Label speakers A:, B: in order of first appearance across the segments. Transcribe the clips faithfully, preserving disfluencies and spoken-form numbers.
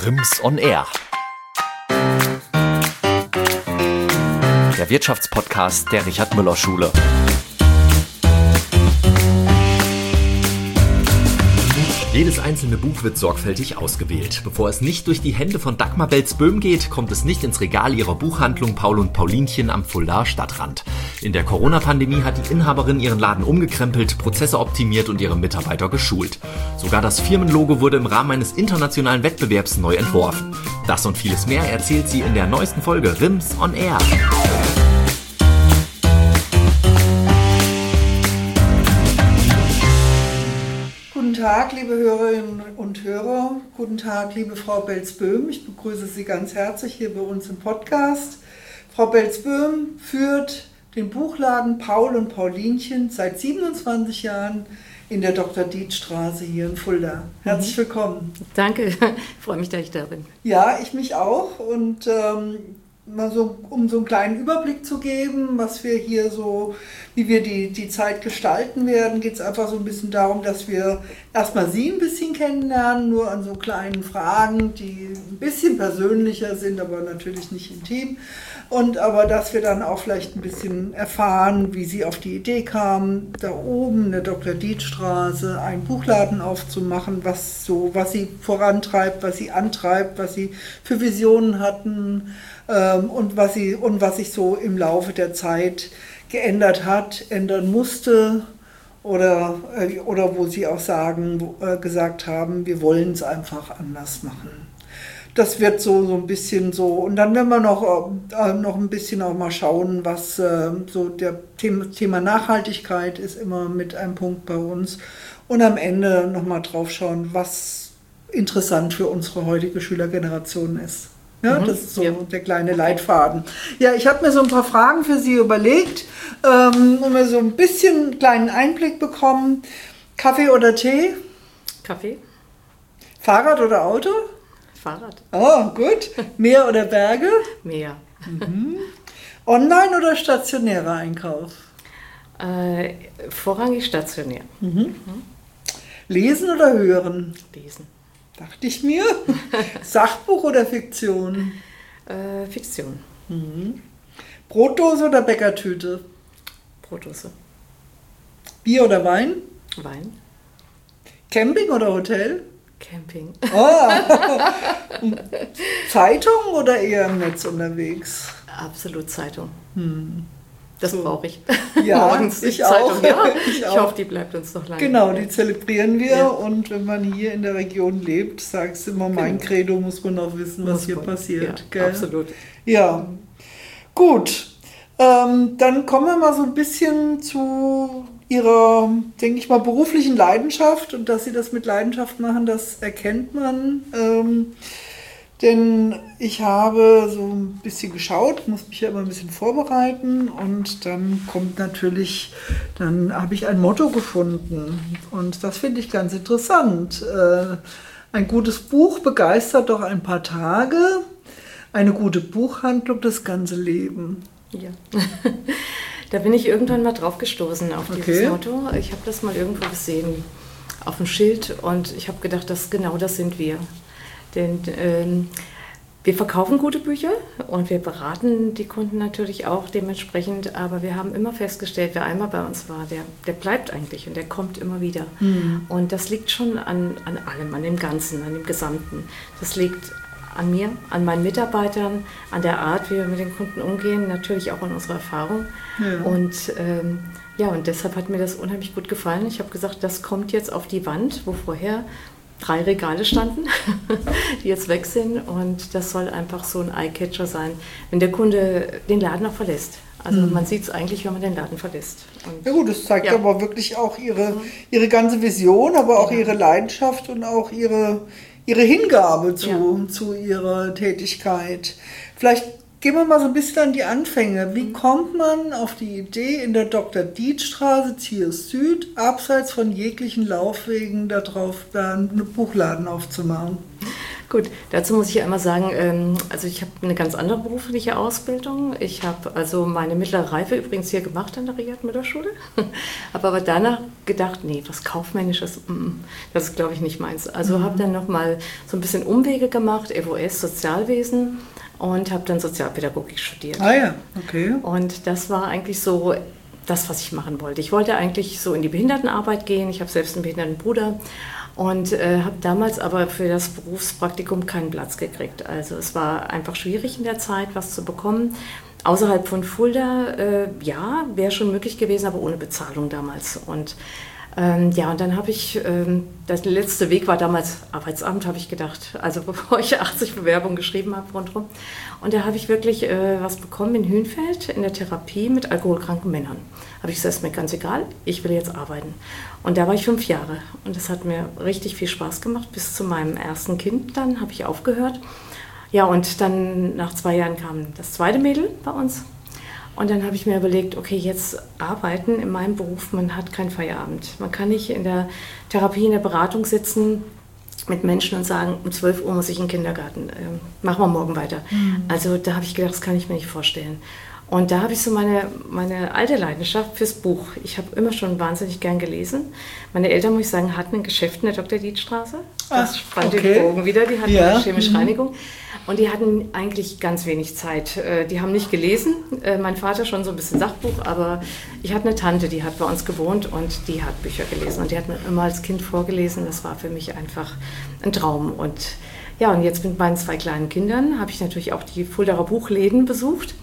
A: Rims on Air. Der Wirtschaftspodcast der Richard-Müller-Schule. Jedes einzelne Buch wird sorgfältig ausgewählt. Bevor es nicht durch die Hände von Dagmar Belz-Böhm geht, kommt es nicht ins Regal ihrer Buchhandlung Paul und Paulinchen am Fuldaer Stadtrand. In der Corona-Pandemie hat die Inhaberin ihren Laden umgekrempelt, Prozesse optimiert und ihre Mitarbeiter geschult. Sogar das Firmenlogo wurde im Rahmen eines internationalen Wettbewerbs neu entworfen. Das und vieles mehr erzählt sie in der neuesten Folge Rims on Air.
B: Guten Tag, liebe Hörerinnen und Hörer. Guten Tag, liebe Frau Belz-Böhm. Ich begrüße Sie ganz herzlich hier bei uns im Podcast. Frau Belz-Böhm führt den Buchladen Paul und Paulinchen seit siebenundzwanzig Jahren in der Doktor-Dietz-Straße hier in Fulda. Herzlich willkommen.
C: Danke, ich freue mich, dass ich da bin.
B: Ja, ich mich auch. Und ähm, mal so, um so einen kleinen Überblick zu geben, was wir hier so, wie wir die, die Zeit gestalten werden, geht es einfach so ein bisschen darum, dass wir erstmal Sie ein bisschen kennenlernen, nur an so kleinen Fragen, die ein bisschen persönlicher sind, aber natürlich nicht intim. Und aber, dass wir dann auch vielleicht ein bisschen erfahren, wie Sie auf die Idee kamen, da oben in der Doktor-Dietz-Straße einen Buchladen aufzumachen, was so, was Sie vorantreibt, was Sie antreibt, was Sie für Visionen hatten, ähm, und was Sie, und was sich so im Laufe der Zeit geändert hat, ändern musste, oder, äh, oder wo Sie auch sagen, wo, äh, gesagt haben, wir wollen es einfach anders machen. Das wird so, so ein bisschen so, und dann werden wir noch, äh, noch ein bisschen auch mal schauen, was äh, so der Thema, Thema Nachhaltigkeit ist immer mit einem Punkt bei uns, und am Ende nochmal drauf schauen, was interessant für unsere heutige Schülergeneration ist. Ja, mhm, das ist so ja. Der kleine Leitfaden. Ja, ich habe mir so ein paar Fragen für Sie überlegt, ähm, und wir so ein bisschen einen kleinen Einblick bekommen. Kaffee oder Tee?
C: Kaffee.
B: Fahrrad oder Auto?
C: Fahrrad.
B: Oh, gut. Meer oder Berge?
C: Meer.
B: Mhm. Online oder stationärer Einkauf?
C: Äh, vorrangig stationär.
B: Mhm. Mhm. Lesen oder hören?
C: Lesen.
B: Dachte ich mir. Sachbuch oder Fiktion?
C: Äh, Fiktion.
B: Mhm. Brotdose oder Bäckertüte?
C: Brotdose.
B: Bier oder Wein?
C: Wein.
B: Camping oder Hotel?
C: Camping.
B: Oh. Zeitung oder eher im Netz unterwegs?
C: Absolut Zeitung.
B: Hm.
C: Das
B: so.
C: brauche ich.
B: Ja,
C: morgens
B: ich
C: Zeitung.
B: auch.
C: Ja.
B: Ich,
C: ich
B: auch.
C: hoffe, die bleibt uns noch lange.
B: Genau, die zelebrieren wir.
C: Ja.
B: Und wenn man hier in der Region lebt, sagst du immer, mein genau. Credo, muss man auch wissen, was muss hier man. passiert.
C: Ja,
B: gell?
C: Absolut.
B: Ja, gut. Ähm, dann kommen wir mal so ein bisschen zu Ihrer, denke ich mal, beruflichen Leidenschaft, und dass Sie das mit Leidenschaft machen, das erkennt man. Ähm, denn ich habe so ein bisschen geschaut, muss mich ja immer ein bisschen vorbereiten, und dann kommt natürlich, dann habe ich ein Motto gefunden, und das finde ich ganz interessant. Äh, ein gutes Buch begeistert doch ein paar Tage, eine gute Buchhandlung das ganze Leben.
C: Ja. Da bin ich irgendwann mal drauf gestoßen, auf dieses
B: okay.
C: Motto. Ich habe das mal irgendwo gesehen, auf dem Schild, und ich habe gedacht, das, genau das sind wir. Denn ähm, wir verkaufen gute Bücher und wir beraten die Kunden natürlich auch dementsprechend, aber wir haben immer festgestellt, wer einmal bei uns war, der, der bleibt eigentlich und der kommt immer wieder. Mhm. Und das liegt schon an, an allem, an dem Ganzen, an dem Gesamten. Das liegt an mir, an meinen Mitarbeitern, an der Art, wie wir mit den Kunden umgehen, natürlich auch an unserer Erfahrung. Ja. Und ähm, ja, und deshalb hat mir das unheimlich gut gefallen. Ich habe gesagt, das kommt jetzt auf die Wand, wo vorher drei Regale standen, die jetzt weg sind, und das soll einfach so ein Eyecatcher sein, wenn der Kunde den Laden auch verlässt. Also mhm. man sieht es eigentlich, wenn man den Laden verlässt. Und
B: ja gut, das zeigt ja. aber wirklich auch ihre, ihre ganze Vision, aber auch ja. ihre Leidenschaft und auch ihre, ihre Hingabe zu, ja. zu ihrer Tätigkeit. Vielleicht gehen wir mal so ein bisschen an die Anfänge. Wie kommt man auf die Idee, in der Doktor-Dietz-Straße, Ziers Süd, abseits von jeglichen Laufwegen, darauf da einen Buchladen aufzumachen?
C: Gut, dazu muss ich einmal sagen, ähm, also ich habe eine ganz andere berufliche Ausbildung. Ich habe also meine mittlere Reife übrigens hier gemacht an der Riad-Müller-Schule, habe aber danach gedacht, nee, was Kaufmännisches, das ist, glaube ich, nicht meins. Also mhm. habe dann nochmal so ein bisschen Umwege gemacht, F O S, Sozialwesen, und habe dann Sozialpädagogik studiert.
B: Ah ja, okay.
C: Und das war eigentlich so das, was ich machen wollte. Ich wollte eigentlich so in die Behindertenarbeit gehen. Ich habe selbst einen behinderten Bruder. Und äh, habe damals aber für das Berufspraktikum keinen Platz gekriegt. Also es war einfach schwierig in der Zeit, was zu bekommen. Außerhalb von Fulda, äh, ja, wäre schon möglich gewesen, aber ohne Bezahlung damals. Und ähm, ja, und dann habe ich, ähm, das letzte Weg war damals Arbeitsamt, habe ich gedacht. Also bevor ich achtzig Bewerbungen geschrieben habe rundherum. Und da habe ich wirklich äh, was bekommen in Hünfeld in der Therapie mit alkoholkranken Männern. Habe ich gesagt, ist mir ganz egal, ich will jetzt arbeiten. Und da war ich fünf Jahre und das hat mir richtig viel Spaß gemacht. Bis zu meinem ersten Kind dann habe ich aufgehört. Ja, und dann nach zwei Jahren kam das zweite Mädel bei uns. Und dann habe ich mir überlegt, okay, jetzt arbeiten in meinem Beruf, man hat keinen Feierabend. Man kann nicht in der Therapie, in der Beratung sitzen mit Menschen und sagen, um zwölf Uhr muss ich in den Kindergarten, äh, machen wir morgen weiter. Mhm. Also da habe ich gedacht, das kann ich mir nicht vorstellen. Und da habe ich so meine, meine alte Leidenschaft fürs Buch. Ich habe immer schon wahnsinnig gern gelesen. Meine Eltern, muss ich sagen, hatten ein Geschäft in der Doktor-Dietz-Straße. Das spannt okay. den Bogen wieder. Die hatten ja. eine chemische Reinigung. Und die hatten eigentlich ganz wenig Zeit. Die haben nicht gelesen. Mein Vater schon so ein bisschen Sachbuch, aber ich hatte eine Tante, die hat bei uns gewohnt und die hat Bücher gelesen. Und die hat mir immer als Kind vorgelesen. Das war für mich einfach ein Traum. Und ja, und jetzt mit meinen zwei kleinen Kindern habe ich natürlich auch die Fuldaer Buchläden besucht.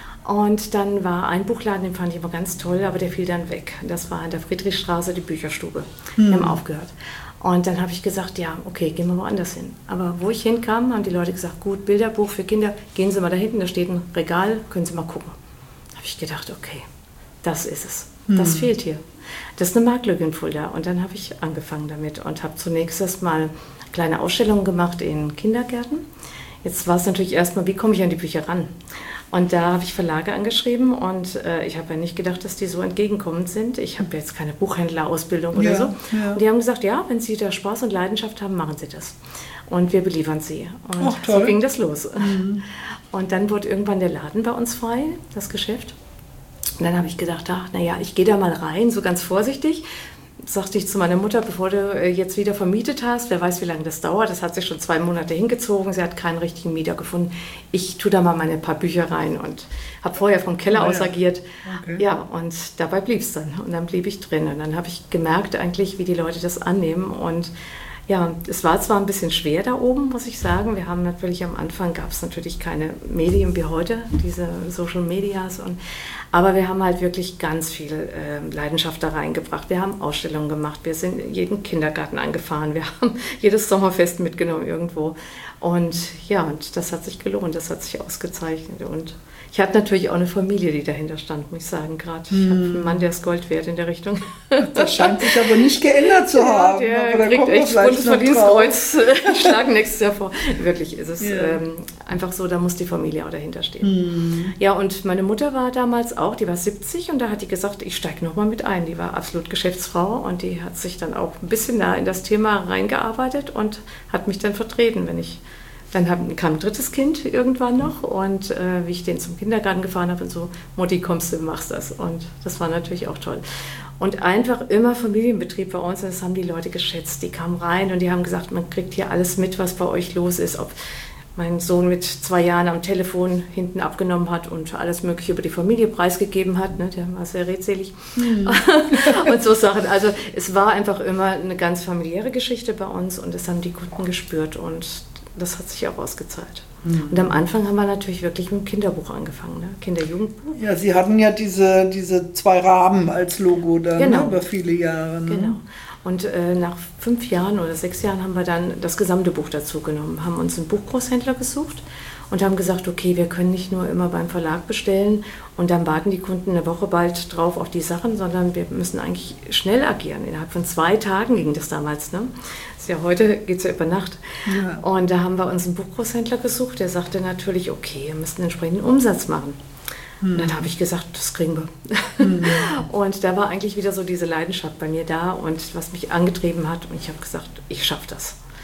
C: Und dann war ein Buchladen, den fand ich immer ganz toll, aber der fiel dann weg. Das war in der Friedrichstraße, die Bücherstube. Hm. Wir haben aufgehört. Und dann habe ich gesagt, ja, okay, gehen wir woanders hin. Aber wo ich hinkam, haben die Leute gesagt, gut, Bilderbuch für Kinder, gehen Sie mal da hinten, da steht ein Regal, können Sie mal gucken. Da habe ich gedacht, okay, das ist es. Hm. Das fehlt hier. Das ist eine Marktlücke in Fulda. Und dann habe ich angefangen damit und habe zunächst erst mal kleine Ausstellungen gemacht in Kindergärten. Jetzt war es natürlich erstmal, wie komme ich an die Bücher ran? Und da habe ich Verlage angeschrieben und äh, ich habe ja nicht gedacht, dass die so entgegenkommend sind. Ich habe jetzt keine Buchhändlerausbildung oder
B: ja,
C: so.
B: Ja.
C: Und die haben gesagt, ja, wenn Sie da Spaß und Leidenschaft haben, machen Sie das. Und wir beliefern Sie. Und
B: Ach, toll.
C: So ging das los.
B: Mhm.
C: Und dann wurde irgendwann der Laden bei uns frei, das Geschäft. Und dann habe ich gedacht, ach, naja, ich gehe da mal rein, so ganz vorsichtig. Sagte ich zu meiner Mutter, bevor du jetzt wieder vermietet hast, wer weiß, wie lange das dauert, das hat sich schon zwei Monate hingezogen, sie hat keinen richtigen Mieter gefunden. Ich tue da mal meine paar Bücher rein und habe vorher vom Keller
B: ja,
C: aus agiert.
B: Okay.
C: Ja, und dabei blieb es dann und dann blieb ich drin und dann habe ich gemerkt eigentlich, wie die Leute das annehmen und ja, es war zwar ein bisschen schwer da oben, muss ich sagen. Wir haben natürlich am Anfang, gab es natürlich keine Medien wie heute, diese Social Medias. Und, aber wir haben halt wirklich ganz viel äh, Leidenschaft da reingebracht. Wir haben Ausstellungen gemacht, wir sind in jeden Kindergarten angefahren, wir haben jedes Sommerfest mitgenommen irgendwo. Und ja, und das hat sich gelohnt, das hat sich ausgezeichnet. Und ich hatte natürlich auch eine Familie, die dahinter stand, muss ich sagen, gerade. Ich hm. habe einen Mann, der ist Gold wert in der Richtung.
B: Das scheint sich aber nicht geändert zu haben.
C: Ja, der
B: aber
C: kriegt echt Bundesverdienstkreuz. Ich schlage nächstes Jahr vor. Wirklich ist es
B: ja.
C: ähm, einfach so, da muss die Familie auch dahinter stehen.
B: Hm.
C: Ja, und meine Mutter war damals auch, die war siebzig und da hat die gesagt, ich steige nochmal mit ein. Die war absolut Geschäftsfrau und die hat sich dann auch ein bisschen nah in das Thema reingearbeitet und hat mich dann vertreten, wenn ich... Dann hab, kam ein drittes Kind irgendwann noch und äh, wie ich den zum Kindergarten gefahren habe und so, Mutti, kommst du, machst das. Und das war natürlich auch toll. Und einfach immer Familienbetrieb bei uns, und das haben die Leute geschätzt. Die kamen rein und die haben gesagt, man kriegt hier alles mit, was bei euch los ist. Ob mein Sohn mit zwei Jahren am Telefon hinten abgenommen hat und alles Mögliche über die Familie preisgegeben hat. Ne? Der war sehr redselig. Mhm. Und so Sachen. Also es war einfach immer eine ganz familiäre Geschichte bei uns und das haben die Kunden gespürt und das hat sich auch ausgezahlt. Mhm. Und am Anfang haben wir natürlich wirklich mit dem Kinderbuch angefangen, ne? Kinder-Jugendbuch.
B: Ja, Sie hatten ja diese, diese zwei Rahmen als Logo dann
C: genau.
B: ne, über viele Jahre. Ne?
C: Genau. Und äh, nach fünf Jahren oder sechs Jahren haben wir dann das gesamte Buch dazu genommen, haben uns einen Buchgroßhändler gesucht und haben gesagt, okay, wir können nicht nur immer beim Verlag bestellen und dann warten die Kunden eine Woche bald drauf auf die Sachen, sondern wir müssen eigentlich schnell agieren. Innerhalb von zwei Tagen ging das damals. Ne? Das ist ja heute, geht es ja über Nacht. Ja. Und da haben wir uns einen Buchgroßhändler gesucht, der sagte natürlich, okay, wir müssen entsprechenden Umsatz machen. Hm. Und dann habe ich gesagt, das kriegen wir. Hm. Und da war eigentlich wieder so diese Leidenschaft bei mir da und was mich angetrieben hat. Und ich habe gesagt, ich schaffe das.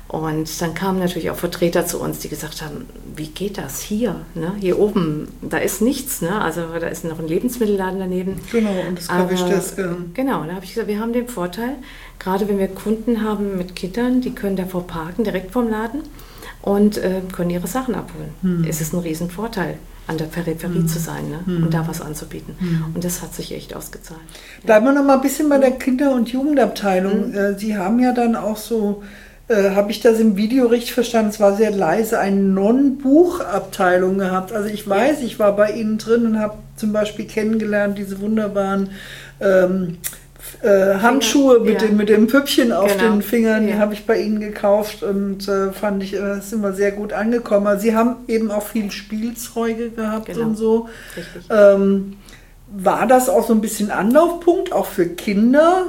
C: Und dann kamen natürlich auch Vertreter zu uns, die gesagt haben, wie geht das hier? Ne? Hier oben, da ist nichts, ne? Also da ist noch ein Lebensmittelladen daneben.
B: Genau, und das kann ich das. Ja.
C: Genau, da habe ich gesagt, wir haben den Vorteil, gerade wenn wir Kunden haben mit Kindern, die können davor parken, direkt vorm Laden und äh, können ihre Sachen abholen. Hm. Es ist ein Riesenvorteil, an der Peripherie hm. zu sein, ne? hm. und da was anzubieten. Hm. Und das hat sich echt ausgezahlt.
B: Bleiben wir noch mal ein bisschen bei der Kinder- und Jugendabteilung. Hm. Sie haben ja dann auch so, äh, habe ich das im Video richtig verstanden, es war sehr leise, eine Non-Buchabteilung gehabt. Also ich weiß, ich war bei Ihnen drin und habe zum Beispiel kennengelernt, diese wunderbaren ähm, Äh, Handschuhe mit, ja. dem, mit dem Püppchen auf genau. den Fingern, die ja. habe ich bei Ihnen gekauft und äh, fand ich, äh, sind wir sehr gut angekommen. Also Sie haben eben auch viel Spielzeuge gehabt genau. und so. Ähm, war das auch so ein bisschen Anlaufpunkt, auch für Kinder?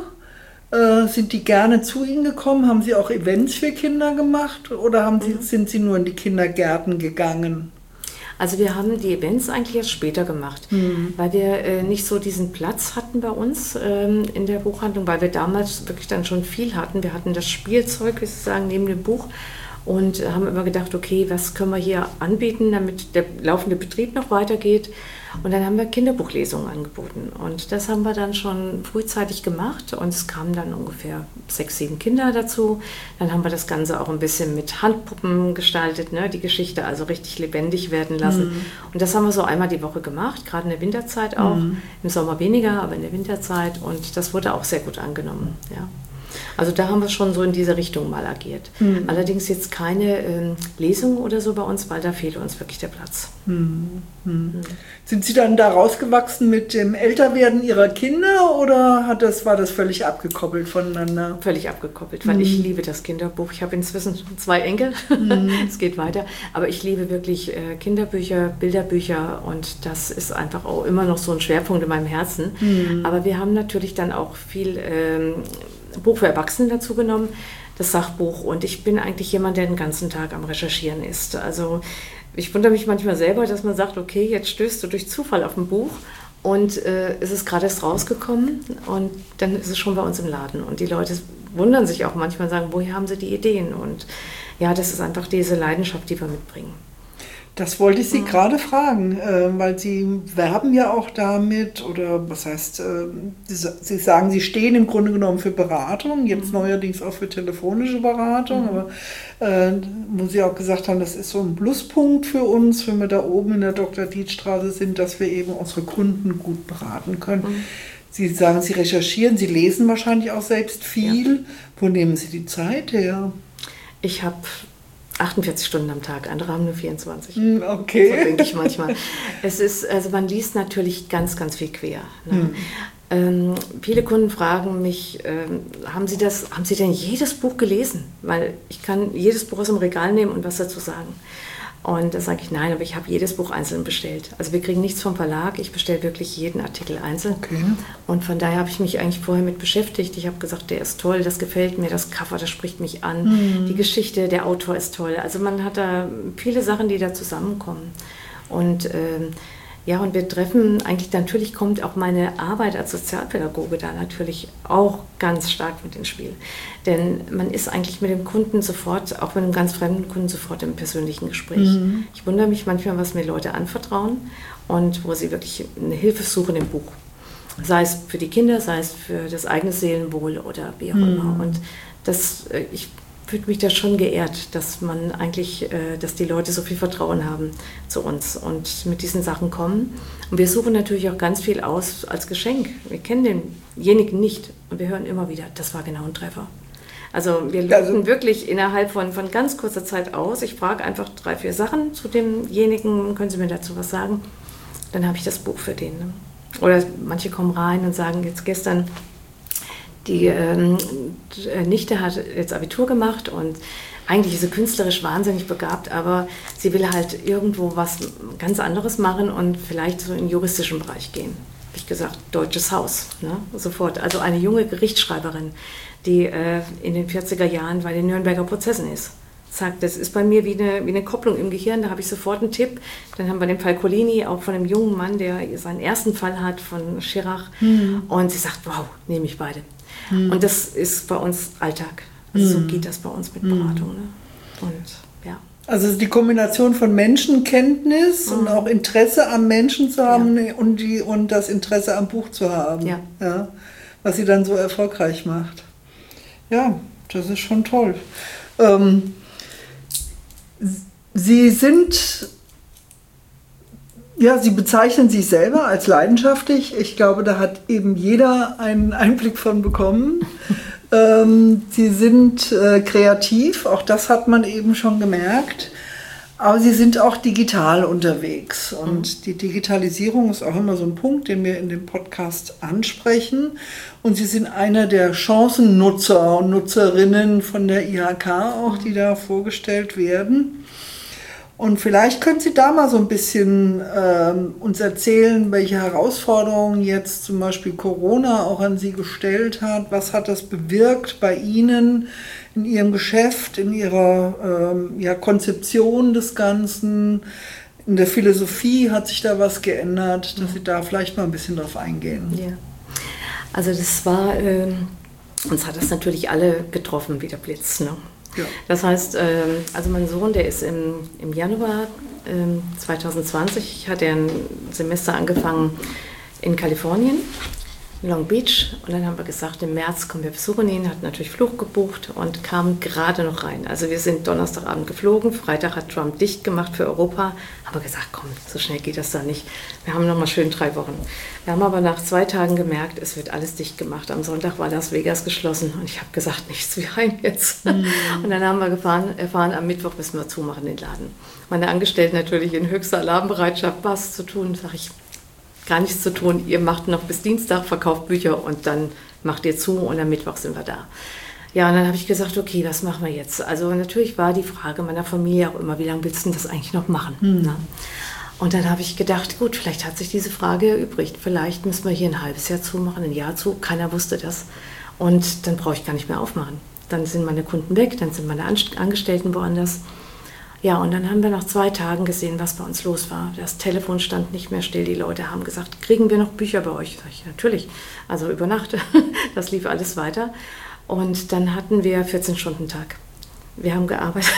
B: Äh, sind die gerne zu Ihnen gekommen? Haben Sie auch Events für Kinder gemacht oder haben Sie, mhm. sind Sie nur in die Kindergärten gegangen?
C: Also wir haben die Events eigentlich erst später gemacht, mhm. weil wir äh, nicht so diesen Platz hatten bei uns ähm, in der Buchhandlung, weil wir damals wirklich dann schon viel hatten. Wir hatten das Spielzeug, wie Sie sagen, neben dem Buch und haben immer gedacht, okay, was können wir hier anbieten, damit der laufende Betrieb noch weitergeht. Und dann haben wir Kinderbuchlesungen angeboten und das haben wir dann schon frühzeitig gemacht und es kamen dann ungefähr sechs, sieben Kinder dazu. Dann haben wir das Ganze auch ein bisschen mit Handpuppen gestaltet, ne? Die Geschichte also richtig lebendig werden lassen. Mhm. Und das haben wir so einmal die Woche gemacht, gerade in der Winterzeit auch. Mhm. Im Sommer weniger, aber in der Winterzeit und das wurde auch sehr gut angenommen, ja. Also da haben wir schon so in diese Richtung mal agiert. Mhm. Allerdings jetzt keine ähm, Lesung oder so bei uns, weil da fehlt uns wirklich der Platz.
B: Mhm. Mhm. Sind Sie dann da rausgewachsen mit dem Älterwerden Ihrer Kinder oder hat das, war das völlig abgekoppelt voneinander?
C: Völlig abgekoppelt, weil mhm. ich liebe das Kinderbuch. Ich habe inzwischen zwei Enkel, mhm. es geht weiter. Aber ich liebe wirklich äh, Kinderbücher, Bilderbücher und das ist einfach auch immer noch so ein Schwerpunkt in meinem Herzen. Mhm. Aber wir haben natürlich dann auch viel ähm, Buch für Erwachsene dazu genommen, das Sachbuch. Und ich bin eigentlich jemand, der den ganzen Tag am Recherchieren ist. Also ich wundere mich manchmal selber, dass man sagt, okay, jetzt stößt du durch Zufall auf ein Buch und äh, es ist gerade erst rausgekommen und dann ist es schon bei uns im Laden. Und die Leute wundern sich auch manchmal, sagen, woher haben sie die Ideen? Und ja, das ist einfach diese Leidenschaft, die wir mitbringen.
B: Das wollte ich Sie mhm. gerade fragen, äh, weil Sie werben ja auch damit, oder was heißt, äh, Sie, Sie sagen, Sie stehen im Grunde genommen für Beratung, jetzt mhm. neuerdings auch für telefonische Beratung, mhm. aber äh, wo Sie auch gesagt haben, das ist so ein Pluspunkt für uns, wenn wir da oben in der Doktor-Dietz-Straße sind, dass wir eben unsere Kunden gut beraten können. Mhm. Sie sagen, Sie recherchieren, Sie lesen wahrscheinlich auch selbst viel. Ja. Wo nehmen Sie die Zeit her? Ich habe
C: achtundvierzig Stunden am Tag, andere haben nur vierundzwanzig.
B: Okay.
C: So denke ich manchmal. Es ist, also man liest natürlich ganz, ganz viel quer. Ne? Hm. Ähm, viele Kunden fragen mich, ähm, haben Sie das, haben Sie denn jedes Buch gelesen? Weil ich kann jedes Buch aus dem Regal nehmen und was dazu sagen. Und da sage ich, nein, aber ich habe jedes Buch einzeln bestellt. Also wir kriegen nichts vom Verlag, ich bestelle wirklich jeden Artikel einzeln. Okay. Und von daher habe ich mich eigentlich vorher mit beschäftigt. Ich habe gesagt, der ist toll, das gefällt mir, das Cover, das spricht mich an. Mhm. Die Geschichte, der Autor ist toll. Also man hat da viele Sachen, die da zusammenkommen. Und ähm, ja, und wir treffen, eigentlich natürlich kommt auch meine Arbeit als Sozialpädagoge da natürlich auch ganz stark mit ins Spiel. Denn man ist eigentlich mit dem Kunden sofort, auch mit einem ganz fremden Kunden, sofort im persönlichen Gespräch. Mhm. Ich wundere mich manchmal, was mir Leute anvertrauen und wo sie wirklich eine Hilfe suchen im Buch. Sei es für die Kinder, sei es für das eigene Seelenwohl oder wie auch mhm. immer. Und das, ich fühlt mich da schon geehrt, dass man eigentlich, äh, dass die Leute so viel Vertrauen haben zu uns und mit diesen Sachen kommen. Und wir suchen natürlich auch ganz viel aus als Geschenk. Wir kennen denjenigen nicht und wir hören immer wieder, das war genau ein Treffer. Also wir loten also wirklich innerhalb von, von ganz kurzer Zeit aus. Ich frage einfach drei, vier Sachen zu demjenigen, können Sie mir dazu was sagen? Dann habe ich das Buch für den. Ne? Oder manche kommen rein und sagen, jetzt gestern, die ähm, Nichte hat jetzt Abitur gemacht und eigentlich ist sie künstlerisch wahnsinnig begabt, aber sie will halt irgendwo was ganz anderes machen und vielleicht so in den juristischen Bereich gehen. Habe ich gesagt, Deutsches Haus, ne? Sofort. Also eine junge Gerichtsschreiberin, die äh, in den vierziger Jahren bei den Nürnberger Prozessen ist. Sagt, das ist bei mir wie eine, wie eine Kopplung im Gehirn, da habe ich sofort einen Tipp. Dann haben wir den Fall Colini, auch von einem jungen Mann, der seinen ersten Fall hat von Schirach. Mhm. Und sie sagt, wow, nehme ich beide. Mhm. Und das ist bei uns Alltag. Also so geht das bei uns mit Beratung. Ne? Und ja.
B: Also die Kombination von Menschenkenntnis mhm. und auch Interesse am Menschen zu haben ja. und, die, und das Interesse am Buch zu haben,
C: ja.
B: Ja, was sie dann so erfolgreich macht. Ja, das ist schon toll. Ähm, Sie sind, ja, Sie bezeichnen sich selber als leidenschaftlich. Ich glaube, da hat eben jeder einen Einblick von bekommen. ähm, Sie sind äh, kreativ, auch das hat man eben schon gemerkt. Aber Sie sind auch digital unterwegs. Und die Digitalisierung ist auch immer so ein Punkt, den wir in dem Podcast ansprechen. Und Sie sind einer der Chancennutzer und Nutzerinnen von der I H K auch, die da vorgestellt werden. Und vielleicht können Sie da mal so ein bisschen ähm, uns erzählen, welche Herausforderungen jetzt zum Beispiel Corona auch an Sie gestellt hat. Was hat das bewirkt bei Ihnen in Ihrem Geschäft, in Ihrer ähm, ja, Konzeption des Ganzen? In der Philosophie hat sich da was geändert, dass Sie da vielleicht mal ein bisschen drauf eingehen.
C: Ja, also das war, äh, uns hat das natürlich alle getroffen wie der Blitz, ne? Ja. Das heißt, also mein Sohn, der ist im, im Januar zwanzig zwanzig, hat er ein Semester angefangen in Kalifornien, in Long Beach. Und dann haben wir gesagt, im März kommen wir besuchen ihn, hat natürlich Flug gebucht und kam gerade noch rein. Also wir sind Donnerstagabend geflogen, Freitag hat Trump dicht gemacht für Europa. Haben wir gesagt, komm, so schnell geht das da nicht. Wir haben noch mal schön drei Wochen. Wir haben aber nach zwei Tagen gemerkt, es wird alles dicht gemacht. Am Sonntag war Las Vegas geschlossen und ich habe gesagt, nichts wie heim jetzt. Mhm. Und dann haben wir gefahren, erfahren, am Mittwoch müssen wir zumachen den Laden. Meine Angestellten natürlich in höchster Alarmbereitschaft, was zu tun, sage ich, gar nichts zu tun. Ihr macht noch bis Dienstag, verkauft Bücher und dann macht ihr zu und am Mittwoch sind wir da. Ja, und dann habe ich gesagt, okay, was machen wir jetzt? Also natürlich war die Frage meiner Familie auch immer, wie lange willst du das eigentlich noch machen? Mhm. Ne? Und dann habe ich gedacht, gut, vielleicht hat sich diese Frage erübrigt. Vielleicht müssen wir hier ein halbes Jahr zumachen, ein Jahr zu. Keiner wusste das. Und dann brauche ich gar nicht mehr aufmachen. Dann sind meine Kunden weg, dann sind meine Angestellten woanders. Ja, und dann haben wir nach zwei Tagen gesehen, was bei uns los war. Das Telefon stand nicht mehr still. Die Leute haben gesagt, kriegen wir noch Bücher bei euch? Sag ich, natürlich. Also über Nacht. Das lief alles weiter. Und dann hatten wir vierzehn-Stunden-Tag. Wir haben gearbeitet.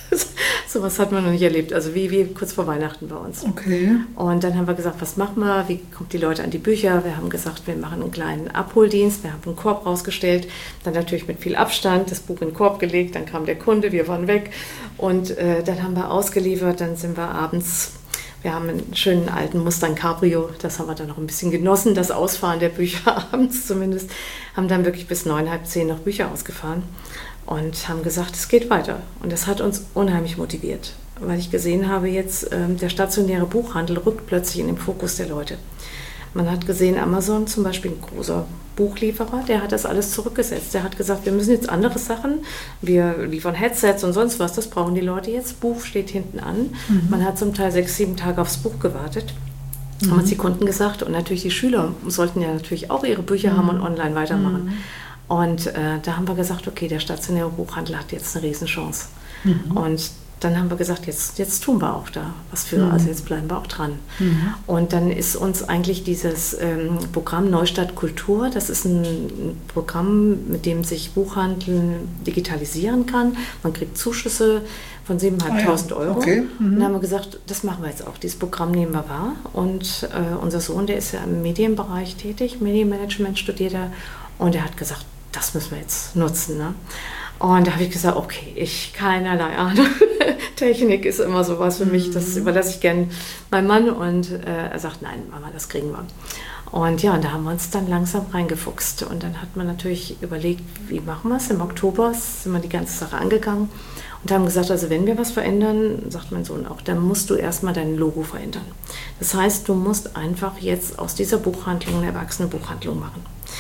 C: Sowas hat man noch nicht erlebt. Also wie, wie kurz vor Weihnachten bei uns.
B: Okay.
C: Und dann haben wir gesagt, was machen wir? Wie kommt die Leute an die Bücher? Wir haben gesagt, wir machen einen kleinen Abholdienst. Wir haben einen Korb rausgestellt. Dann natürlich mit viel Abstand das Buch in den Korb gelegt. Dann kam der Kunde, wir waren weg. Und äh, dann haben wir ausgeliefert. Dann sind wir abends... Wir haben einen schönen alten Mustang Cabrio, das haben wir dann noch ein bisschen genossen, das Ausfahren der Bücher abends zumindest. Haben dann wirklich bis neun, halb zehn noch Bücher ausgefahren und haben gesagt, es geht weiter. Und das hat uns unheimlich motiviert, weil ich gesehen habe jetzt, ähm, der stationäre Buchhandel rückt plötzlich in den Fokus der Leute. Man hat gesehen, Amazon zum Beispiel, ein großer Buchlieferer, der hat das alles zurückgesetzt. Der hat gesagt, wir müssen jetzt andere Sachen, wir liefern Headsets und sonst was, das brauchen die Leute jetzt. Buch steht hinten an. Mhm. Man hat zum Teil sechs, sieben Tage aufs Buch gewartet. Mhm. Haben uns die Kunden gesagt. Und natürlich die Schüler sollten ja natürlich auch ihre Bücher mhm. haben und online weitermachen. Mhm. Und äh, da haben wir gesagt, okay, der stationäre Buchhandel hat jetzt eine Riesenchance. Mhm. Und dann haben wir gesagt, jetzt, jetzt tun wir auch da was für, mhm. also jetzt bleiben wir auch dran. Mhm. Und dann ist uns eigentlich dieses ähm, Programm Neustadt Kultur, das ist ein, ein Programm, mit dem sich Buchhandel digitalisieren kann. Man kriegt Zuschüsse von siebentausendfünfhundert ah, ja. Euro. Okay. Mhm. Und dann haben wir gesagt, das machen wir jetzt auch, dieses Programm nehmen wir wahr. Und äh, unser Sohn, der ist ja im Medienbereich tätig, Medienmanagement studiert er, und er hat gesagt, das müssen wir jetzt nutzen, ne? Und da habe ich gesagt, okay, ich keinerlei Ahnung. Technik ist immer sowas für mich, das überlasse ich gern meinem Mann. Und äh, er sagt, nein, Mama, das kriegen wir. Und ja, und da haben wir uns dann langsam reingefuchst. Und dann hat man natürlich überlegt, wie machen wir es? Im Oktober sind wir die ganze Sache angegangen und haben gesagt, also wenn wir was verändern, sagt mein Sohn auch, dann musst du erstmal dein Logo verändern. Das heißt, du musst einfach jetzt aus dieser Buchhandlung eine erwachsene Buchhandlung machen.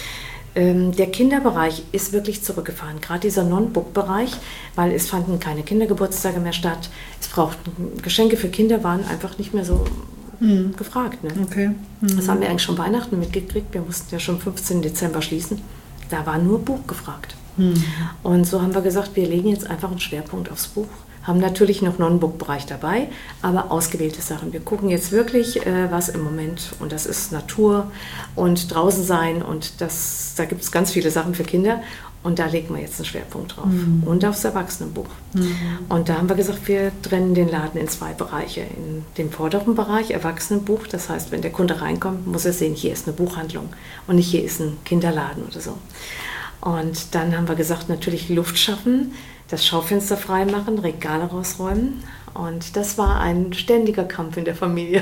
C: Der Kinderbereich ist wirklich zurückgefahren, gerade dieser Non-Book-Bereich, weil es fanden keine Kindergeburtstage mehr statt. Es brauchten Geschenke für Kinder, waren einfach nicht mehr so mhm. gefragt. Ne?
B: Okay. Mhm.
C: Das haben wir eigentlich schon Weihnachten mitgekriegt. Wir mussten ja schon fünfzehnten Dezember schließen. Da war nur Buch gefragt. Mhm. Und so haben wir gesagt, wir legen jetzt einfach einen Schwerpunkt aufs Buch. Haben natürlich noch Non-Book-Bereich dabei, aber ausgewählte Sachen. Wir gucken jetzt wirklich, äh, was im Moment, und das ist Natur und draußen sein, und das, da gibt es ganz viele Sachen für Kinder. Und da legen wir jetzt einen Schwerpunkt drauf. Mhm. Und aufs Erwachsenenbuch.
B: Mhm.
C: Und da haben wir gesagt, wir trennen den Laden in zwei Bereiche. In dem vorderen Bereich Erwachsenenbuch. Das heißt, wenn der Kunde reinkommt, muss er sehen, hier ist eine Buchhandlung und nicht hier ist ein Kinderladen oder so. Und dann haben wir gesagt, natürlich Luft schaffen, das Schaufenster freimachen, Regale rausräumen. Und das war ein ständiger Kampf in der Familie.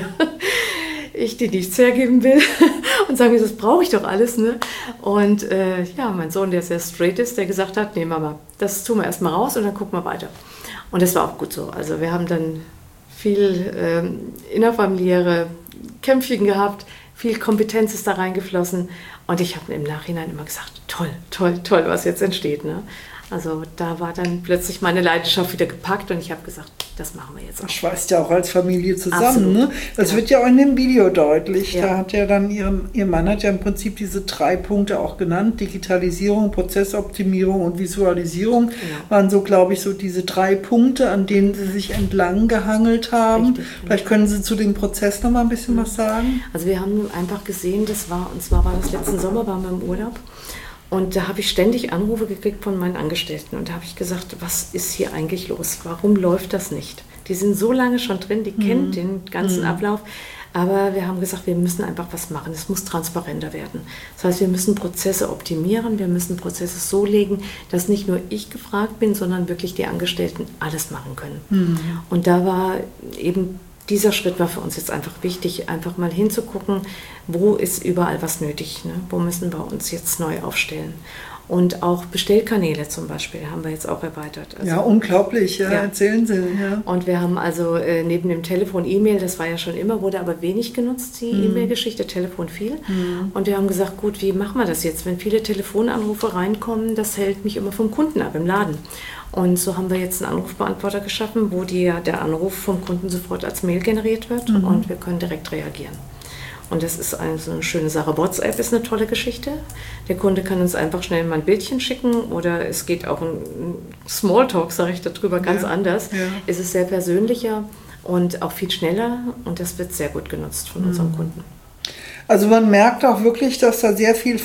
C: Ich, die nichts hergeben will und sagen, das brauche ich doch alles. Ne? Und äh, ja, mein Sohn, der sehr straight ist, der gesagt hat, nee Mama, das tun wir erstmal raus und dann gucken wir weiter. Und das war auch gut so. Also wir haben dann viel ähm, innerfamiliäre Kämpfchen gehabt, viel Kompetenz ist da reingeflossen. Und ich habe im Nachhinein immer gesagt, toll, toll, toll, was jetzt entsteht. Ne? Also da war dann plötzlich meine Leidenschaft wieder gepackt und ich habe gesagt, das machen wir jetzt auch.
B: Das schweißt ja auch als Familie zusammen. Ne? Das genau. wird ja auch in dem Video deutlich. Ja. Da hat ja dann ihren, ihr Mann hat ja im Prinzip diese drei Punkte auch genannt. Digitalisierung, Prozessoptimierung und Visualisierung genau. waren so, glaube ich, so diese drei Punkte, an denen Sie sich entlang gehangelt haben. Richtig, Vielleicht können Sie zu dem Prozess noch mal ein bisschen mhm. was sagen.
C: Also wir haben einfach gesehen, das war, und zwar war das letzten Sommer, waren wir im Urlaub. Und da habe ich ständig Anrufe gekriegt von meinen Angestellten. Und da habe ich gesagt, was ist hier eigentlich los? Warum läuft das nicht? Die sind so lange schon drin, die mhm. kennen den ganzen mhm. Ablauf. Aber wir haben gesagt, wir müssen einfach was machen. Es muss transparenter werden. Das heißt, wir müssen Prozesse optimieren. Wir müssen Prozesse so legen, dass nicht nur ich gefragt bin, sondern wirklich die Angestellten alles machen können. Mhm. Und da war eben... Dieser Schritt war für uns jetzt einfach wichtig, einfach mal hinzugucken, wo ist überall was nötig, ne? Wo müssen wir uns jetzt neu aufstellen. Und auch Bestellkanäle zum Beispiel haben wir jetzt auch erweitert.
B: Also, ja, unglaublich, ja, ja. Erzählen Sie. Ja.
C: Und wir haben also äh, neben dem Telefon E-Mail, das war ja schon immer, wurde aber wenig genutzt, die mhm. E-Mail-Geschichte, Telefon viel. Mhm. Und wir haben gesagt, gut, wie machen wir das jetzt? Wenn viele Telefonanrufe reinkommen, das hält mich immer vom Kunden ab im Laden. Und so haben wir jetzt einen Anrufbeantworter geschaffen, wo die, der Anruf vom Kunden sofort als Mail generiert wird mhm. und wir können direkt reagieren. Und das ist also eine schöne Sache. WhatsApp ist eine tolle Geschichte. Der Kunde kann uns einfach schnell mal ein Bildchen schicken oder es geht auch ein Smalltalk, sage ich darüber, ganz ja, anders. Ja. Es ist sehr persönlicher und auch viel schneller und das wird sehr gut genutzt von mhm. unseren Kunden.
B: Also man merkt auch wirklich, dass da sehr viel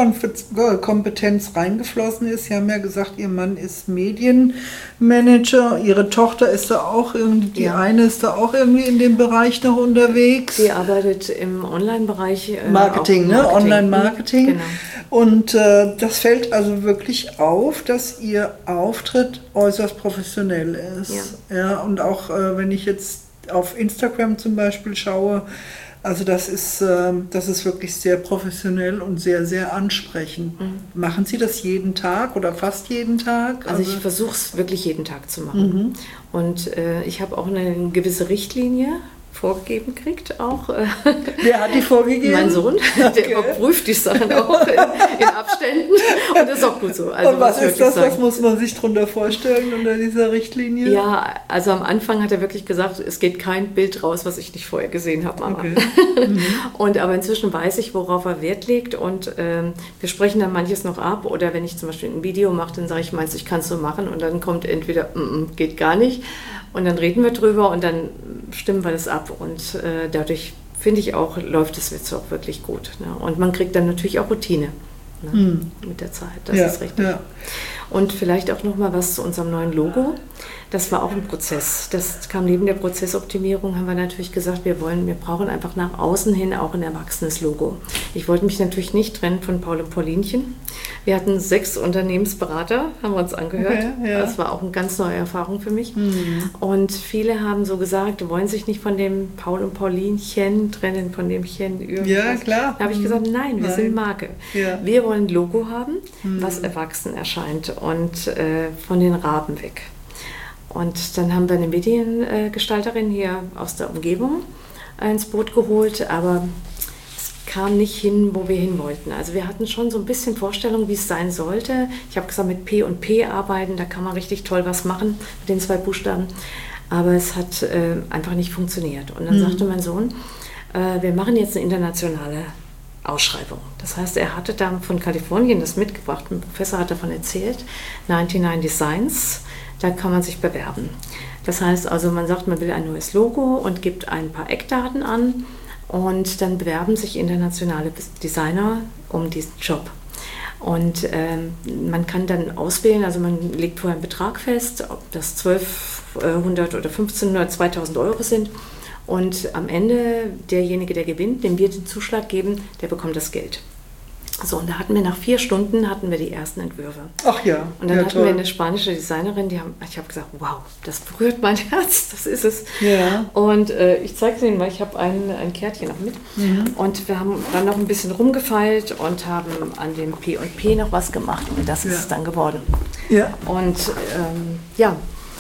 B: Fachkompetenz reingeflossen ist. Sie haben ja gesagt, Ihr Mann ist Medienmanager, Ihre Tochter ist da auch irgendwie, die ja. eine ist da auch irgendwie in dem Bereich noch unterwegs.
C: Sie arbeitet im Online-Bereich.
B: Äh, Marketing, ne?
C: Marketing.
B: Online-Marketing.
C: Genau.
B: Und äh, das fällt also wirklich auf, dass Ihr Auftritt äußerst professionell ist. Ja, ja und auch äh, wenn ich jetzt auf Instagram zum Beispiel schaue, also das ist, das ist wirklich sehr professionell und sehr, sehr ansprechend. Mhm. Machen Sie das jeden Tag oder fast jeden Tag?
C: Also, also ich versuche es wirklich jeden Tag zu machen. Mhm. Und äh, ich habe auch eine gewisse Richtlinie vorgegeben kriegt auch.
B: Wer hat die vorgegeben?
C: Mein Sohn, okay. Der überprüft die Sachen auch in, in Abständen und das ist auch gut so. Also,
B: und was ist das, sagen. Was muss man sich darunter vorstellen unter dieser Richtlinie?
C: Ja, also am Anfang hat er wirklich gesagt, es geht kein Bild raus, was ich nicht vorher gesehen habe, Mama. Okay. Mhm. Und aber inzwischen weiß ich, worauf er Wert legt und ähm, wir sprechen dann manches noch ab oder wenn ich zum Beispiel ein Video mache, dann sage ich, meinst du, ich kann es so machen und dann kommt entweder, mm, mm, geht gar nicht und dann reden wir drüber und dann stimmen wir das ab. Und äh, dadurch, finde ich auch, läuft es jetzt auch wirklich gut. Ne? Und man kriegt dann natürlich auch Routine ne? mm. mit der Zeit. Das ja, ist richtig. Ja. Und vielleicht auch noch mal was zu unserem neuen Logo. Das war auch ein Prozess. Das kam neben der Prozessoptimierung, haben wir natürlich gesagt, wir wollen, wir brauchen einfach nach außen hin auch ein erwachsenes Logo. Ich wollte mich natürlich nicht trennen von Paul und Paulinchen. Wir hatten sechs Unternehmensberater, haben wir uns angehört. Okay, ja. Das war auch eine ganz neue Erfahrung für mich. Mhm. Und viele haben so gesagt, wollen sich nicht von dem Paul und Paulinchen trennen, von dem Chen irgendwas.
B: Ja, klar.
C: Da habe ich gesagt, nein, wir nein. sind Marke. Ja. Wir wollen ein Logo haben, mhm. was erwachsen erscheint und äh, von den Raben weg. Und dann haben wir eine Mediengestalterin hier aus der Umgebung ins Boot geholt, aber es kam nicht hin, wo wir hin wollten. Also wir hatten schon so ein bisschen Vorstellung, wie es sein sollte. Ich habe gesagt, mit P und P arbeiten, da kann man richtig toll was machen mit den zwei Buchstaben. Aber es hat äh, einfach nicht funktioniert. Und dann mhm. sagte mein Sohn, äh, wir machen jetzt eine internationale Ausschreibung. Das heißt, er hatte da von Kalifornien das mitgebracht, ein Professor hat davon erzählt, neunundneunzig Designs, da kann man sich bewerben. Das heißt also, man sagt, man will ein neues Logo und gibt ein paar Eckdaten an und dann bewerben sich internationale Designer um diesen Job. Und ähm, man kann dann auswählen, also man legt vorher einen Betrag fest, ob das zwölfhundert oder fünfzehnhundert, zweitausend Euro sind. Und am Ende derjenige, der gewinnt, dem wir den Zuschlag geben, der bekommt das Geld. So, und da hatten wir nach vier Stunden hatten wir die ersten Entwürfe.
B: Ach ja.
C: Und dann
B: ja,
C: hatten
B: toll.
C: wir eine spanische Designerin, die haben, ich habe gesagt, wow, das berührt mein Herz, das ist es.
B: Ja.
C: Und äh, ich zeige es Ihnen mal, ich habe ein, ein Kärtchen noch mit. Mhm. Und wir haben dann noch ein bisschen rumgefeilt und haben an dem P und P noch was gemacht. Und das ist
B: ja.
C: es dann geworden.
B: Ja.
C: Und ähm, ja,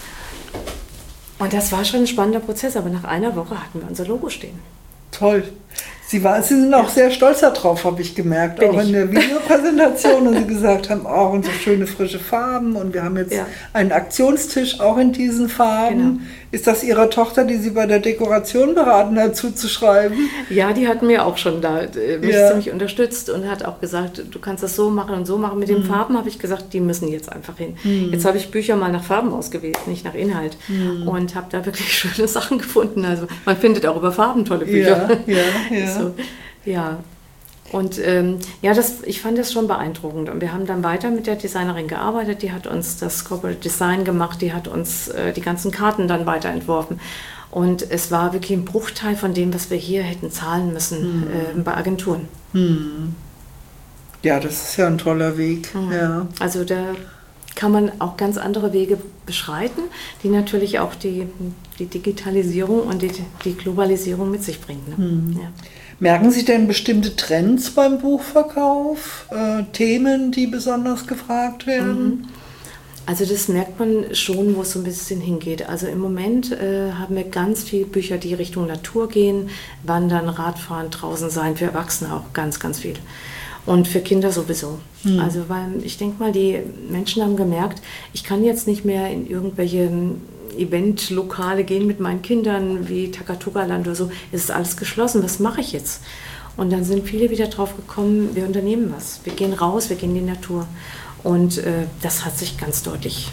C: und das war schon ein spannender Prozess, aber nach einer Woche hatten wir unser Logo stehen.
B: Toll. Sie, war, Sie sind auch sehr stolz darauf, habe ich gemerkt,
C: Bin
B: auch
C: ich.
B: in der Videopräsentation. Und Sie gesagt haben, auch und so schöne frische Farben. Und wir haben jetzt
C: Ja.
B: einen Aktionstisch auch in diesen Farben.
C: Genau.
B: Ist das Ihrer Tochter, die Sie bei der Dekoration beraten hat, zuzuschreiben?
C: Ja, die hat mir auch schon da äh, mich
B: Ja.
C: ziemlich unterstützt und hat auch gesagt, du kannst das so machen und so machen. Mit den
B: Mhm.
C: Farben habe ich gesagt, die müssen jetzt einfach hin.
B: Mhm.
C: Jetzt habe ich Bücher mal nach Farben ausgewählt, nicht nach Inhalt.
B: Mhm.
C: Und habe da wirklich schöne Sachen gefunden. Also man findet auch über Farben tolle Bücher.
B: Ja, ja, ja.
C: So, ja. Und ähm, ja, das, ich fand das schon beeindruckend. Und wir haben dann weiter mit der Designerin gearbeitet. Die hat uns das Corporate Design gemacht. Die hat uns äh, die ganzen Karten dann weiterentworfen. Und es war wirklich ein Bruchteil von dem, was wir hier hätten zahlen müssen
B: Mhm.
C: äh, bei Agenturen.
B: Hm. Ja, das ist ja ein toller Weg.
C: Mhm.
B: Ja.
C: Also da kann man auch ganz andere Wege beschreiten, die natürlich auch die, die Digitalisierung und die, die Globalisierung mit sich bringen. Ne?
B: Mhm.
C: Ja.
B: Merken Sie denn bestimmte Trends beim Buchverkauf? Äh, Themen, die besonders gefragt werden?
C: Also das merkt man schon, wo es so ein bisschen hingeht. Also im Moment äh, haben wir ganz viele Bücher, die Richtung Natur gehen, Wandern, Radfahren, draußen sein, für Erwachsene auch ganz, ganz viel. Und für Kinder sowieso.
B: Hm.
C: Also weil ich denke mal, die Menschen haben gemerkt, ich kann jetzt nicht mehr in irgendwelche Eventlokale gehen mit meinen Kindern, wie Takatuka-Land oder so. Es ist alles geschlossen, was mache ich jetzt? Und dann sind viele wieder drauf gekommen, wir unternehmen was. Wir gehen raus, wir gehen in die Natur. Und äh, das hat sich ganz deutlich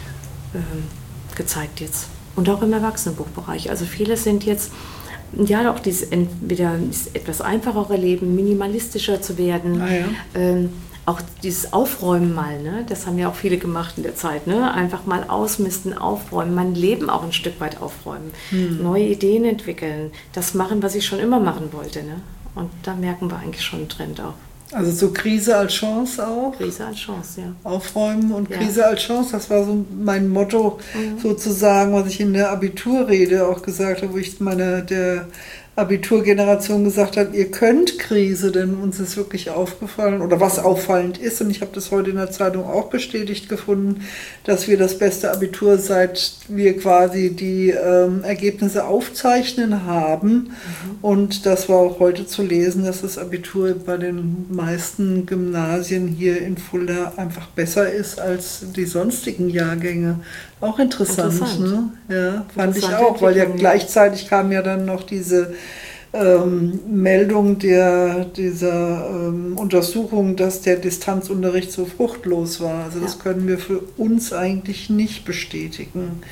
C: äh, gezeigt jetzt. Und auch im Erwachsenenbuchbereich. Also viele sind jetzt, ja, auch dieses entweder dieses etwas einfachere Leben, minimalistischer zu werden.
B: Ah, ja.
C: ähm, auch dieses Aufräumen mal, ne? Das haben ja auch viele gemacht in der Zeit. Ne? Einfach mal ausmisten, aufräumen, mein Leben auch ein Stück weit aufräumen. Hm. Neue Ideen entwickeln, das machen, was ich schon immer machen wollte. Ne? Und da merken wir eigentlich schon einen Trend auch.
B: Also so Krise als Chance auch?
C: Krise als Chance, ja.
B: Aufräumen und
C: Ja.
B: Krise als Chance, das war so mein Motto
C: Mhm.
B: sozusagen, was ich in der Abiturrede auch gesagt habe, wo ich meiner der Abiturgeneration gesagt habe, ihr könnt Krise, denn uns ist wirklich aufgefallen, oder was auffallend ist, und ich habe das heute in der Zeitung auch bestätigt gefunden, dass wir das beste Abitur, seit wir quasi die ähm, Ergebnisse aufzeichnen haben. Mhm. Und das war auch heute zu lesen, dass das Abitur bei den meisten Gymnasien hier in Fulda einfach besser ist als die sonstigen Jahrgänge. Auch interessant,
C: Interessant.
B: ne? Ja, fand ich
C: Interessante
B: auch, weil ja
C: Entwicklung, ja.
B: gleichzeitig kam ja dann noch diese ähm, Meldung der, dieser ähm, Untersuchung, dass der Distanzunterricht so fruchtlos war. Also das
C: Ja.
B: können wir für uns eigentlich nicht bestätigen.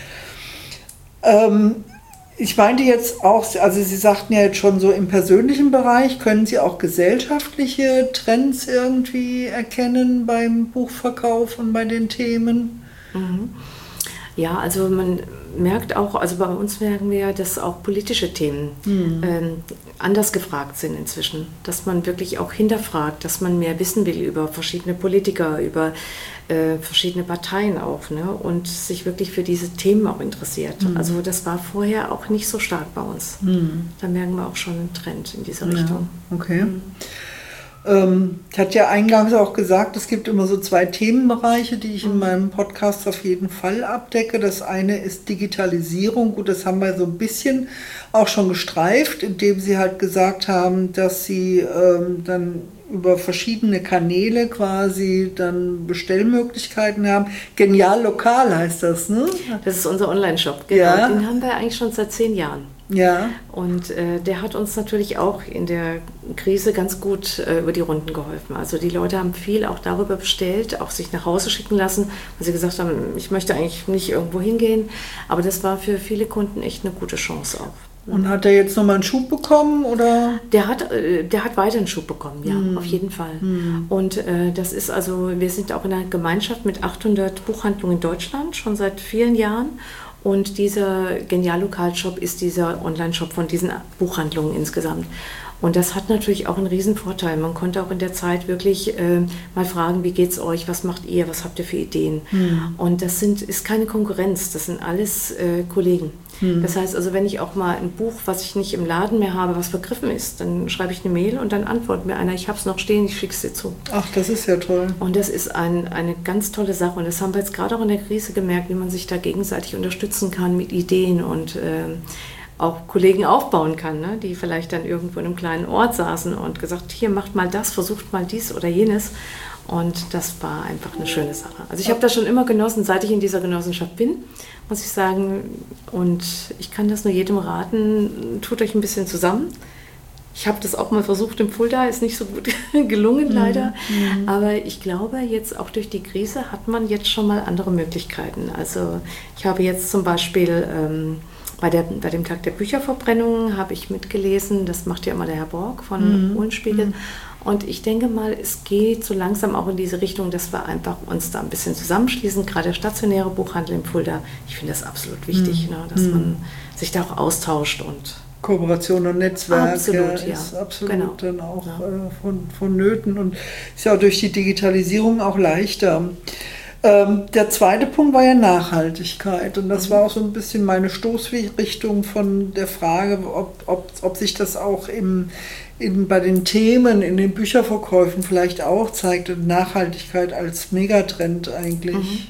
B: Ähm, ich meinte jetzt auch, also Sie sagten ja jetzt schon so im persönlichen Bereich, können Sie auch gesellschaftliche Trends irgendwie erkennen beim Buchverkauf und bei den Themen?
C: Mhm. Ja, also man merkt auch, also bei uns merken wir ja, dass auch politische Themen
B: Mhm.
C: ähm, anders gefragt sind inzwischen. Dass man wirklich auch hinterfragt, dass man mehr wissen will über verschiedene Politiker, über äh, verschiedene Parteien auch, ne? Und sich wirklich für diese Themen auch interessiert.
B: Mhm.
C: Also das war vorher auch nicht so stark bei uns.
B: Mhm.
C: Da merken wir auch schon einen Trend in diese Richtung.
B: Ja, okay.
C: Mhm.
B: Ähm, ich hatte ja eingangs auch gesagt, es gibt immer so zwei Themenbereiche, die ich in meinem Podcast auf jeden Fall abdecke. Das eine ist Digitalisierung. Gut, das haben wir so ein bisschen auch schon gestreift, indem Sie halt gesagt haben, dass Sie ähm, dann über verschiedene Kanäle quasi dann Bestellmöglichkeiten haben. Genial lokal heißt das, ne?
C: Das ist unser Online-Shop, genau.
B: Ja.
C: Den haben wir eigentlich schon seit zehn Jahren.
B: Ja.
C: Und äh, der hat uns natürlich auch in der Krise ganz gut äh, über die Runden geholfen. Also die Leute haben viel auch darüber bestellt, auch sich nach Hause schicken lassen, weil sie gesagt haben, ich möchte eigentlich nicht irgendwo hingehen. Aber das war für viele Kunden echt eine gute Chance auch.
B: Und hat er jetzt nochmal einen Schub bekommen, oder?
C: Der hat, der hat weiter einen Schub bekommen, ja, hm. auf jeden Fall.
B: Hm.
C: Und äh, das ist also, wir sind auch in einer Gemeinschaft mit achthundert Buchhandlungen in Deutschland, schon seit vielen Jahren. Und dieser Genial-Lokal-Shop ist dieser Online-Shop von diesen Buchhandlungen insgesamt. Und das hat natürlich auch einen riesen Vorteil. Man konnte auch in der Zeit wirklich äh, mal fragen, wie geht's euch, was macht ihr, was habt ihr für Ideen? Hm. Und das sind, ist keine Konkurrenz, das sind alles äh, Kollegen. Hm. Das heißt also, wenn ich auch mal ein Buch, was ich nicht im Laden mehr habe, was vergriffen ist, dann schreibe ich eine Mail und dann antwortet mir einer, ich habe es noch stehen, ich schicke es dir zu.
B: Ach, das ist ja toll.
C: Und das ist ein, eine ganz tolle Sache. Und das haben wir jetzt gerade auch in der Krise gemerkt, wie man sich da gegenseitig unterstützen kann mit Ideen und äh, auch Kollegen aufbauen kann, ne? Die vielleicht dann irgendwo in einem kleinen Ort saßen und gesagt, hier macht mal das, versucht mal dies oder jenes. Und das war einfach eine schöne Sache. Also ich habe das schon immer genossen, seit ich in dieser Genossenschaft bin, muss ich sagen. Und ich kann das nur jedem raten, tut euch ein bisschen zusammen. Ich habe das auch mal versucht im Fulda, ist nicht so gut gelungen leider. Mhm. Aber ich glaube, jetzt auch durch die Krise hat man jetzt schon mal andere Möglichkeiten. Also ich habe jetzt zum Beispiel ähm, bei, der, bei dem Tag der Bücherverbrennung habe ich mitgelesen, das macht ja immer der Herr Borg von
B: Mhm.
C: Uhlenspiegel.
B: Mhm.
C: Und ich denke mal, es geht so langsam auch in diese Richtung, dass wir einfach uns da ein bisschen zusammenschließen, gerade der stationäre Buchhandel im Fulda. Ich finde das absolut wichtig, mhm. ne, dass man sich da auch austauscht und
B: Kooperation und Netzwerk
C: absolut,
B: ja, ist
C: ja.
B: absolut
C: Genau.
B: dann auch
C: Ja.
B: äh, von, von Nöten und ist ja auch durch die Digitalisierung auch leichter. Ähm, der zweite Punkt war ja Nachhaltigkeit und das
C: Mhm.
B: war auch so ein bisschen meine Stoßrichtung von der Frage, ob, ob, ob sich das auch im, in, bei den Themen, in den Bücherverkäufen vielleicht auch zeigt und Nachhaltigkeit als Megatrend eigentlich.
C: Mhm.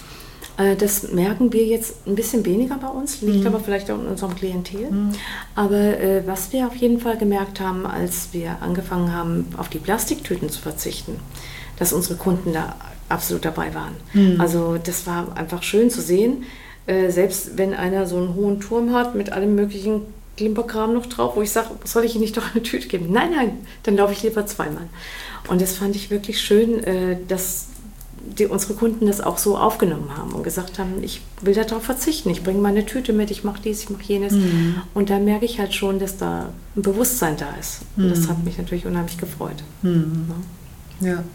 C: Das merken wir jetzt ein bisschen weniger bei uns, liegt mhm. aber vielleicht auch in unserem Klientel. Mhm. Aber äh, was wir auf jeden Fall gemerkt haben, als wir angefangen haben, auf die Plastiktüten zu verzichten, dass unsere Kunden da absolut dabei waren. Mhm. Also das war einfach schön zu sehen, äh, selbst wenn einer so einen hohen Turm hat mit allem möglichen Klimperkram noch drauf, wo ich sage, soll ich Ihnen nicht doch eine Tüte geben? Nein, nein, dann laufe ich lieber zweimal. Und das fand ich wirklich schön, äh, dass die, unsere Kunden das auch so aufgenommen haben und gesagt haben, ich will darauf verzichten, ich bringe meine Tüte mit, ich mache dies, ich mache jenes. Mhm. Und da merke ich halt schon, dass da ein Bewusstsein da ist. Und mhm. das hat mich natürlich unheimlich gefreut.
B: Mhm. Ja. ja.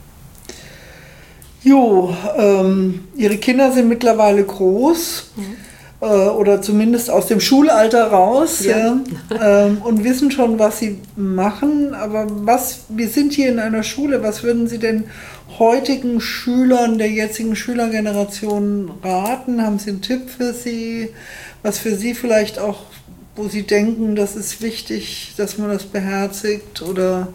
B: Jo, ähm, Ihre Kinder sind mittlerweile groß. Mhm. Oder zumindest aus dem Schulalter raus ja. Ja, ähm, und wissen schon, was sie machen. Aber was, wir sind hier in einer Schule, was würden Sie denn heutigen Schülern der jetzigen Schülergeneration raten? Haben Sie einen Tipp für sie, was für Sie vielleicht auch, wo Sie denken, das ist wichtig, dass man das beherzigt? Oder?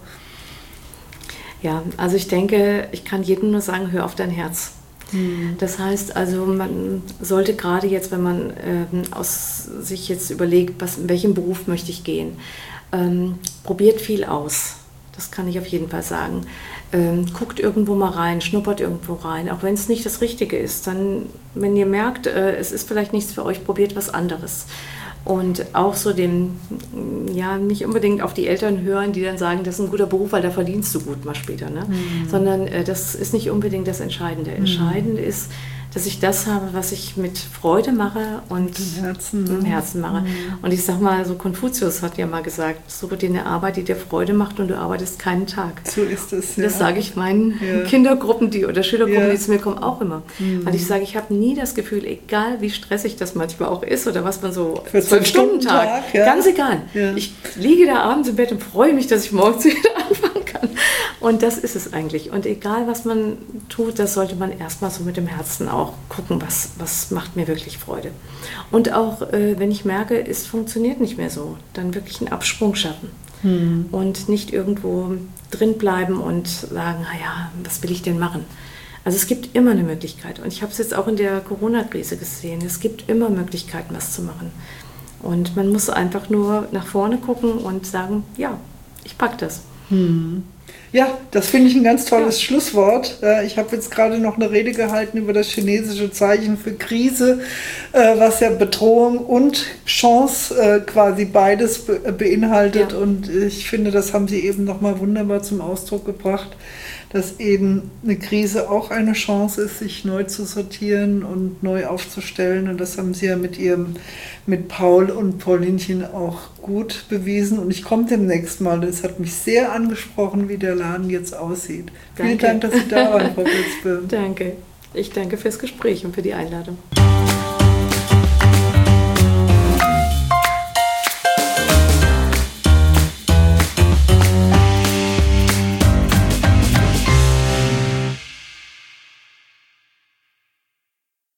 C: Ja, also ich denke, ich kann jedem nur sagen, hör auf dein Herz. Das heißt also, man sollte gerade jetzt, wenn man ähm, aus sich jetzt überlegt, was, in welchem Beruf möchte ich gehen, ähm, probiert viel aus. Das kann ich auf jeden Fall sagen. Ähm, guckt irgendwo mal rein, schnuppert irgendwo rein, auch wenn es nicht das Richtige ist. Dann, wenn ihr merkt, äh, es ist vielleicht nichts für euch, probiert was anderes. Und auch so dem, ja, nicht unbedingt auf die Eltern hören, die dann sagen, das ist ein guter Beruf, weil da verdienst du gut mal später, ne? Mhm. Sondern äh, das ist nicht unbedingt das Entscheidende. Mhm. Entscheidend ist, dass ich das habe, was ich mit Freude mache und
B: im Herzen,
C: im Herzen mache. Mhm. Und ich sag mal, so Konfuzius hat ja mal gesagt, suche dir eine Arbeit, die dir Freude macht und du arbeitest keinen Tag.
B: So ist es, ja.
C: Das sage ich meinen ja. Kindergruppen die, oder Schülergruppen, ja. die zu mir kommen, auch immer. Mhm. Weil ich sage, ich habe nie das Gefühl, egal wie stressig das manchmal auch ist oder was man so, zwölf Stunden Tag, ja. ganz egal. Ja. Ich liege da abends im Bett und freue mich, dass ich morgens wieder anfangen kann. Und das ist es eigentlich. Und egal, was man tut, das sollte man erstmal so mit dem Herzen auch gucken, was, was macht mir wirklich Freude. Und auch, äh, wenn ich merke, es funktioniert nicht mehr so, dann wirklich einen Absprung schaffen. Hm. Und nicht irgendwo drin bleiben und sagen, naja, was will ich denn machen? Also es gibt immer eine Möglichkeit. Und ich habe es jetzt auch in der Corona-Krise gesehen. Es gibt immer Möglichkeiten, was zu machen. Und man muss einfach nur nach vorne gucken und sagen, ja, ich packe das.
B: Hm. Ja, das finde ich ein ganz tolles ja. Schlusswort. Ich habe jetzt gerade noch eine Rede gehalten über das chinesische Zeichen für Krise, was ja Bedrohung und Chance quasi beides beinhaltet. Ja. Und ich finde, das haben Sie eben nochmal wunderbar zum Ausdruck gebracht, dass eben eine Krise auch eine Chance ist, sich neu zu sortieren und neu aufzustellen. Und das haben Sie ja mit Ihrem, mit Paul und Paulinchen auch gut bewiesen. Und ich komme demnächst mal. Es hat mich sehr angesprochen, wie der Laden jetzt aussieht.
C: Danke.
B: Vielen Dank, dass Sie da waren, Frau Betz-Böhm.
C: Danke. Ich danke fürs Gespräch und für die Einladung.